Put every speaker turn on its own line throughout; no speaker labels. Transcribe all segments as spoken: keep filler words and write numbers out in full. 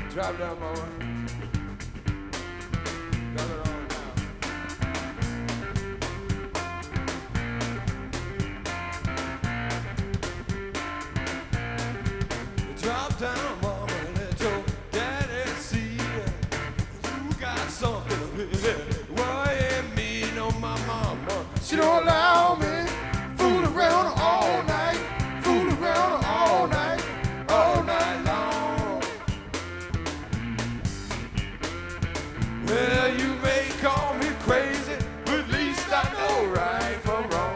Drop down, mama. Drop it on down. Drop down, mama, let your daddy see you got something worrying me. No, my mama, she don't allow me fool around all night, fool around all night, all night long. Well, you may call me crazy, but at least I know right from wrong.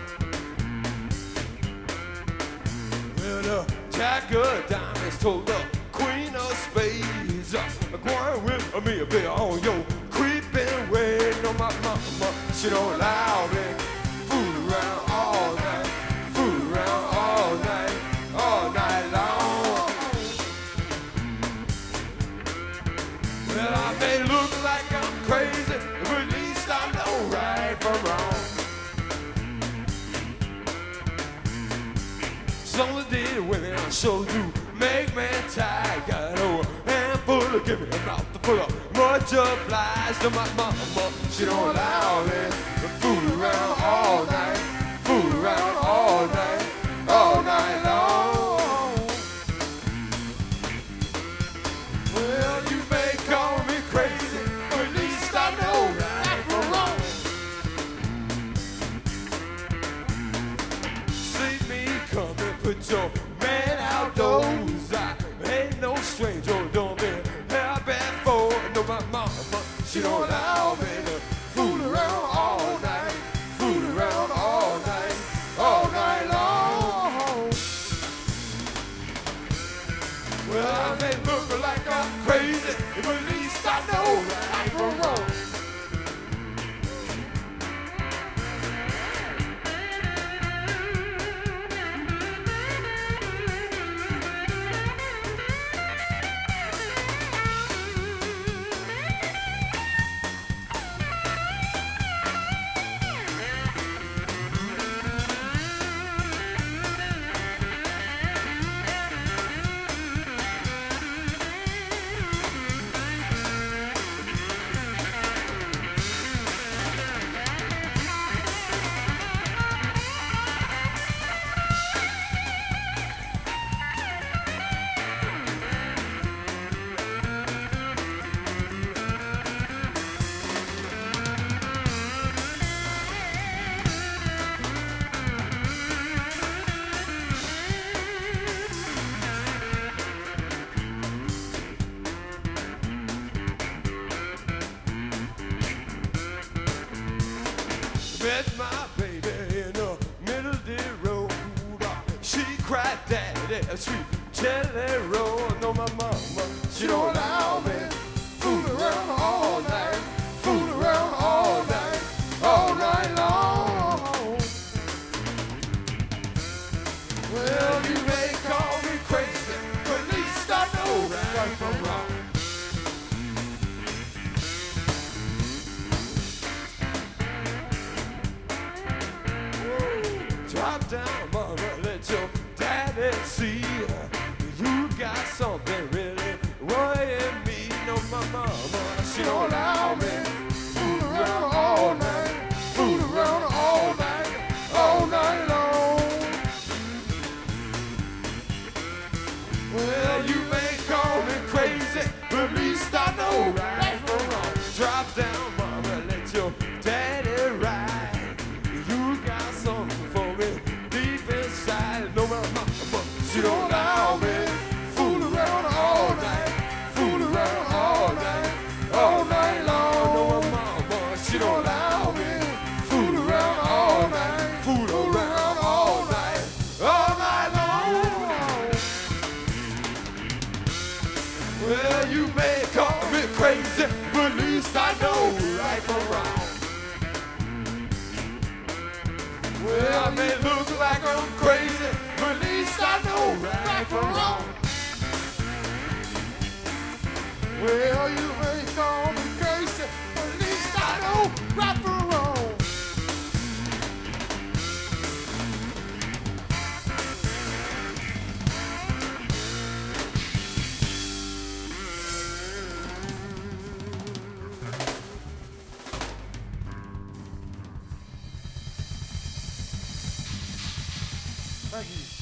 Well, the Jack of Diamonds told the Queen of Spades, go on with me a bit on your creeping way. No, my mama, she don't allow me fool around all night, fool around all night, all night long. Well, I may look like I'm crazy, but at least I know right from wrong. Some of the dead women I sure do make me tired. Got a handful of give me a mouth to full of much obliged to my mama. She don't allow me to fool around all night, fool around all night, all night long. Well, you may call me crazy, but at least I know right from wrong. See me coming, put your man outdoors. I ain't no stranger, don't be happy for. No, my mama, she don't allow me to fool around all night, fool around all night, all night long. Well, I may look like I'm crazy, but at least I know right from wrong. Met my baby in the middle of the road. She cried, daddy, sweet jelly roll. No, my mama, she don't allow me fool around all night, fool around all night, all night long. Well, you may call me crazy, but at least I know right from wrong. Drop down, mama, let your daddy see you got something really worrying me. No, my mama, she don't allow me fool around all night, fool around all night, all night long. Well, you may call me crazy, but at least I know right from wrong. Drop down, mama, let your daddy ride. You got something for me deep Thank you.